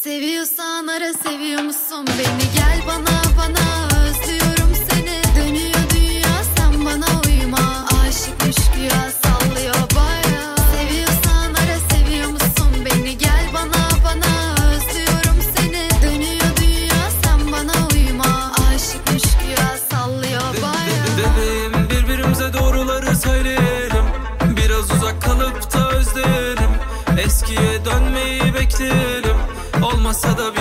Seviyorsan ara, seviyor musun beni? Gel bana özlüyorum seni. Dönüyor dünya, sen bana uyma. Aşıkmış güya, sallıyor baya. Seviyorsan ara, seviyor musun beni? Gel bana özlüyorum seni. Dönüyor dünya, sen bana uyma. Aşıkmış güya, sallıyor baya. Bebeğim, birbirimize doğruları söyleyelim. Biraz uzak kalıp da özleyelim. Eskiye dönmeyi bekleyelim. Olmasa da bir